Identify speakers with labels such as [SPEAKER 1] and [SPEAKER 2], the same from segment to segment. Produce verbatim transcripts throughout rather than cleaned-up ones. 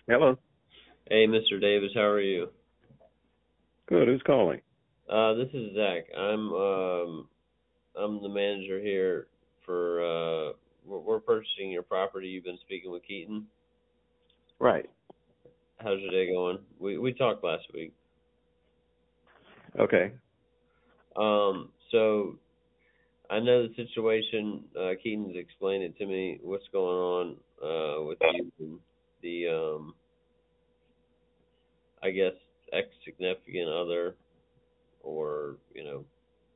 [SPEAKER 1] Hello.
[SPEAKER 2] Hey, Mister Davis, how are you?
[SPEAKER 1] Good. Who's calling?
[SPEAKER 2] Uh, this is Zach. I'm um I'm the manager here for uh we're, we're purchasing your property. You've been speaking with Keaton.
[SPEAKER 1] Right.
[SPEAKER 2] How's your day going? We we talked last week.
[SPEAKER 1] Okay.
[SPEAKER 2] Um, so I know the situation. Uh, Keaton's explained it to me. What's going on uh with you and the um I guess ex significant other, or you know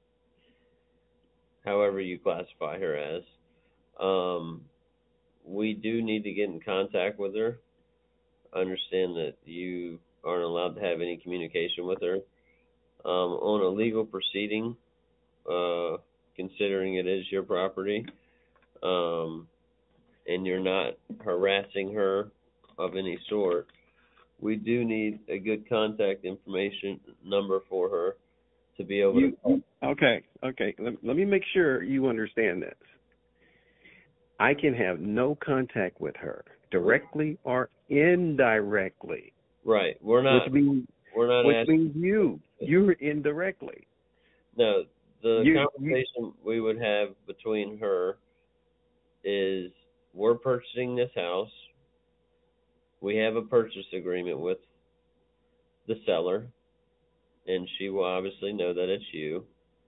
[SPEAKER 2] however you classify her as. Um, we do need to get in contact with her. I understand that you aren't allowed to have any communication with her. Um, on a legal proceeding, uh, considering it is your property, um, and you're not harassing her of any sort, we do need a good contact information number for her to be able to.
[SPEAKER 1] You, you okay? Okay. Let, let me make sure you understand this. I can have no contact with her directly or indirectly,
[SPEAKER 2] Right. We're
[SPEAKER 1] which
[SPEAKER 2] not.
[SPEAKER 1] means
[SPEAKER 2] We're not
[SPEAKER 1] which
[SPEAKER 2] asking.
[SPEAKER 1] means you you're indirectly.
[SPEAKER 2] No. The
[SPEAKER 1] You, you
[SPEAKER 2] conversation we would have between her is we're purchasing this house. We have a purchase agreement with the seller, and she will obviously know that it's you.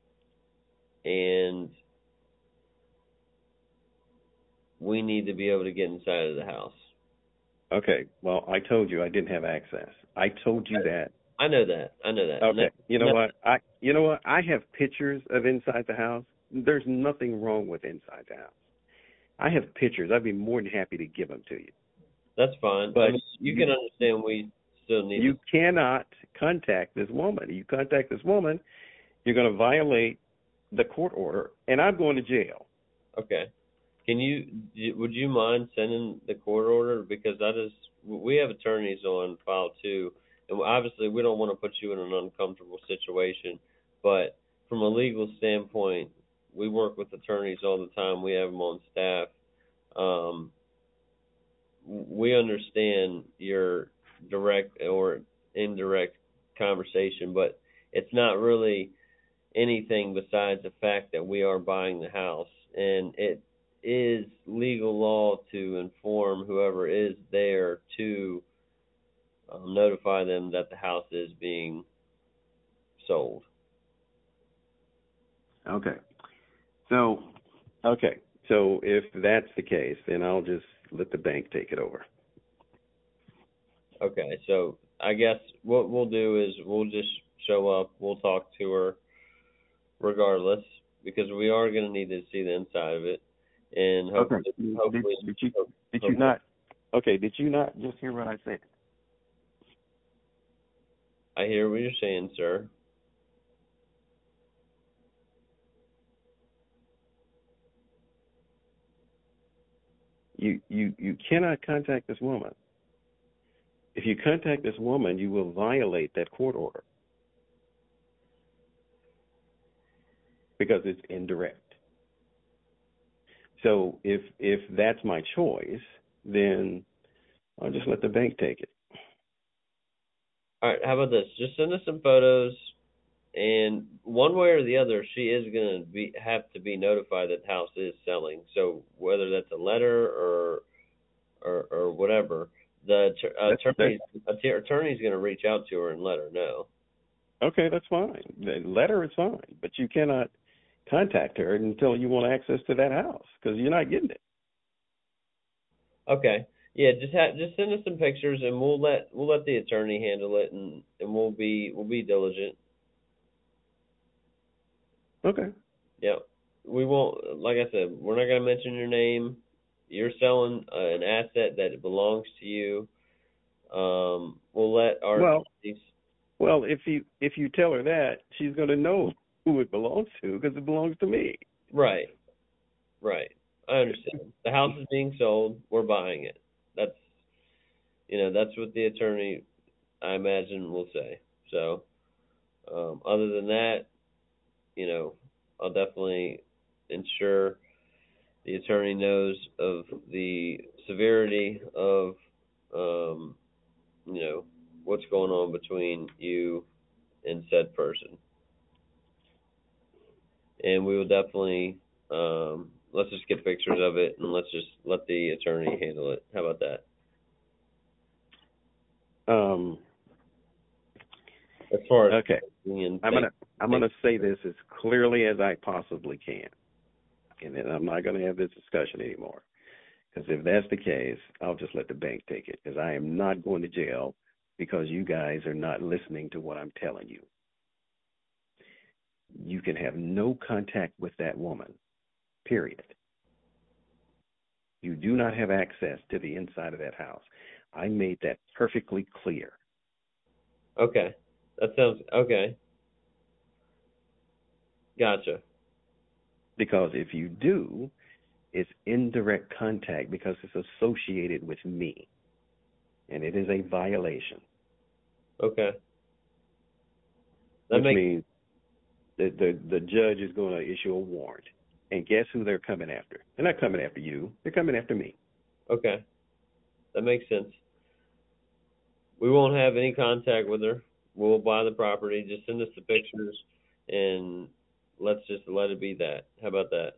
[SPEAKER 2] And we need to be able to get inside of the house.
[SPEAKER 1] okay? Well, I told you I didn't have access. I told you that.
[SPEAKER 2] I know that. I know that. No,
[SPEAKER 1] Okay. You know
[SPEAKER 2] no,
[SPEAKER 1] what? I you know what? I have pictures of inside the house. There's nothing wrong with inside the house. I have pictures. I'd be more than happy to give them to you.
[SPEAKER 2] that's fine. I
[SPEAKER 1] But
[SPEAKER 2] mean, you
[SPEAKER 1] you
[SPEAKER 2] can understand we still need to.
[SPEAKER 1] you cannot contact this woman. You contact this woman, you're going to violate the court order, and I'm going to jail.
[SPEAKER 2] Okay. Can you? Would you mind sending the court order, because that is we have attorneys on file too, and obviously we don't want to put you in an uncomfortable situation, but from a legal standpoint, we work with attorneys all the time. We have them on staff. Um, we understand your direct or indirect conversation, but it's not really anything besides the fact that we are buying the house, and it is legal law to inform whoever is there to um, notify them that the house is being sold.
[SPEAKER 1] Okay. So, okay. So if that's the case, then I'll just let the bank take it over.
[SPEAKER 2] Okay, so I guess what we'll do is we'll just show up, we'll talk to her regardless, because we are going to need to see the inside of it, and
[SPEAKER 1] Okay.
[SPEAKER 2] hopefully,
[SPEAKER 1] Did,
[SPEAKER 2] hopefully,
[SPEAKER 1] did you did you
[SPEAKER 2] hopefully,
[SPEAKER 1] not? Okay. Did you not just hear what I said?
[SPEAKER 2] I hear what you're saying, sir.
[SPEAKER 1] You you you cannot contact this woman. If you contact this woman, you will violate that court order because it's indirect. So if if that's my choice, then I'll just let the bank take it.
[SPEAKER 2] All right, how about this? Just send us some photos, and one way or the other, she is going to be have to be notified that the house is selling. So whether that's a letter or or, or whatever, the
[SPEAKER 1] That's that's
[SPEAKER 2] attorney attorney's going to reach out to her and let her know.
[SPEAKER 1] okay. That's fine. The letter is fine, but you cannot contact her until you want access to that house because you're not getting it.
[SPEAKER 2] Okay, yeah, just ha- just send us some pictures, and we'll let we'll let the attorney handle it, and and we'll be we'll be diligent.
[SPEAKER 1] Okay.
[SPEAKER 2] Yep. We won't, like I said, we're not going to mention your name. You're selling uh, an asset that belongs to you. Um, we'll let our
[SPEAKER 1] Well,
[SPEAKER 2] attorneys.
[SPEAKER 1] well, if you if you tell her that, she's going to know who it belongs to because it belongs to me.
[SPEAKER 2] Right, right. I understand. The house is being sold. We're buying it. That's, you know, that's what the attorney, I imagine, will say. So, um, other than that, you know, I'll definitely ensure the attorney knows of the severity of um, between you and said person. And we will definitely, um, let's just get pictures of it, and let's just let the attorney handle it. How about that?
[SPEAKER 1] Um,
[SPEAKER 2] As far as
[SPEAKER 1] okay, I'm gonna I'm gonna say this as clearly as I possibly can, and then I'm not gonna have this discussion anymore. Because if that's the case, I'll just let the bank take it. Because I am not going to jail because you guys are not listening to what I'm telling you. You can have no contact with that woman, period. You do not have access to the inside of that house. I made that perfectly clear.
[SPEAKER 2] Okay. That sounds, okay. Gotcha.
[SPEAKER 1] Because if you do, it's indirect contact because it's associated with me. And it is a violation.
[SPEAKER 2] Okay. That
[SPEAKER 1] Which
[SPEAKER 2] makes,
[SPEAKER 1] means the, the, the judge is going to issue a warrant. And guess who they're coming after? They're not coming after you. They're coming after me.
[SPEAKER 2] okay. That makes sense. We won't have any contact with her. We'll buy the property. Just send us the pictures, and let's just let it be that. How about that?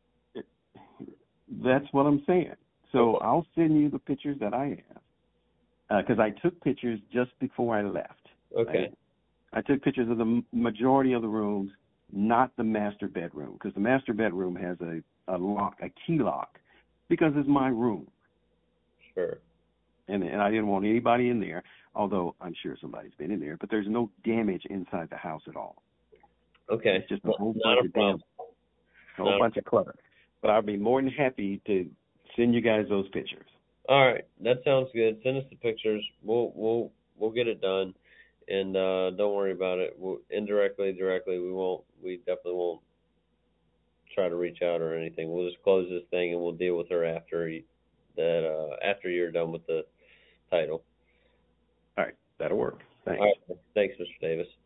[SPEAKER 1] That's what I'm saying. So I'll send you the pictures that I have. Because uh, I took pictures just before I left.
[SPEAKER 2] Okay.
[SPEAKER 1] I, I took pictures of the majority of the rooms, not the master bedroom, because the master bedroom has a, a lock, a key lock, because it's my room.
[SPEAKER 2] Sure.
[SPEAKER 1] And, and I didn't want anybody in there, although I'm sure somebody's been in there, but there's no damage inside the house at all.
[SPEAKER 2] Okay.
[SPEAKER 1] It's just a
[SPEAKER 2] Well,
[SPEAKER 1] whole
[SPEAKER 2] not
[SPEAKER 1] bunch
[SPEAKER 2] a
[SPEAKER 1] of
[SPEAKER 2] problem.
[SPEAKER 1] damage, a whole
[SPEAKER 2] Not
[SPEAKER 1] bunch of clutter. But I'll be more than happy to send you guys those pictures.
[SPEAKER 2] All right, that sounds good. Send us the pictures. We'll we'll we'll get it done, and uh, don't worry about it. We'll, indirectly, directly, we won't. We definitely won't try to reach out or anything. We'll just close this thing, and we'll deal with her after you, that uh, after you're done with the title.
[SPEAKER 1] All right, that'll work. Thanks.
[SPEAKER 2] All right, thanks, Mister Davis.